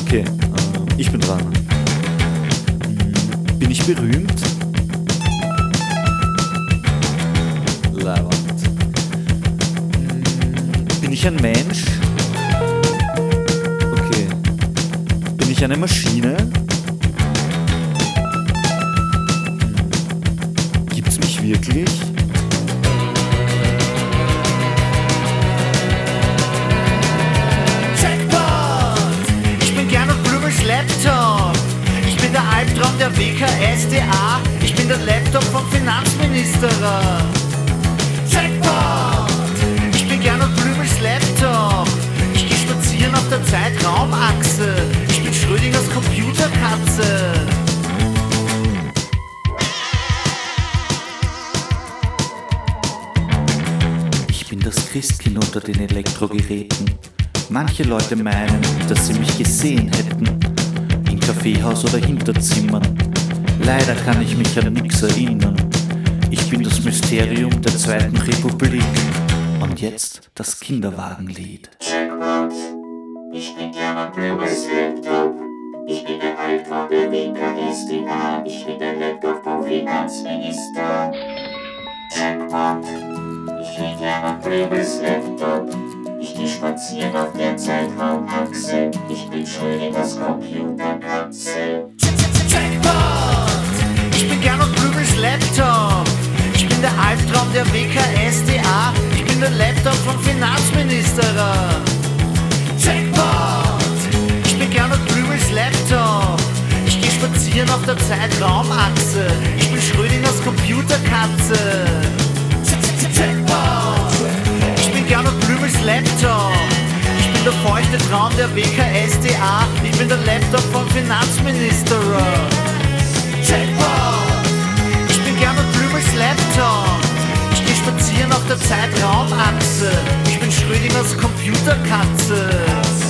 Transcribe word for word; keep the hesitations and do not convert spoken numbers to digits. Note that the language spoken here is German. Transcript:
Okay, äh, ich bin dran. Hm, bin ich berühmt? Leiwand. Hm, bin ich ein Mensch? Okay. Bin ich eine Maschine? Hm, gibt's mich wirklich? Laptop. Ich bin der Albtraum der W K S D A. Ich bin der Laptop vom Finanzministerer. Jackpot! Ich bin Gernot Blümels Laptop. Ich geh spazieren auf der Zeitraumachse. Ich bin Schrödingers Computerkatze. Ich bin das Christkind unter den Elektrogeräten. Manche Leute meinen, dass sie mich gesehen hätten, im Kaffeehaus oder Hinterzimmern. Leider kann ich mich an nichts erinnern. Ich bin das Mysterium der Zweiten Republik. Und jetzt das Kinderwagenlied. Jackpot, ich bin Gernot Blümels Laptop. Ich bin der Albtraum der W K S D A. Ich bin der Laptop vom Finanzminister. Jackpot, ich bin Gernot Blümels Laptop. Ich geh spazieren auf der Zeitraumachse. Ich bin Schrödingers Computerkatze. Jackpot! Ich bin Gernot Blümels Laptop. Ich bin der Albtraum der W K S D A. Ich bin der Laptop vom Finanzministerer. Jackpot! Ich bin Gernot Blümels Laptop. Ich geh spazieren auf der Zeitraumachse. Ich bin Schrödingers Computerkatze. Jackpot! Gernot Blümels Laptop. Ich bin der feuchte Traum der W K S D A. Ich bin der Laptop vom Finanzministerer. Jackpot! Ich bin Gernot Blümels Laptop. Ich geh spazieren auf der Zeitraumachse. Ich bin Schrödingers Computerkatze.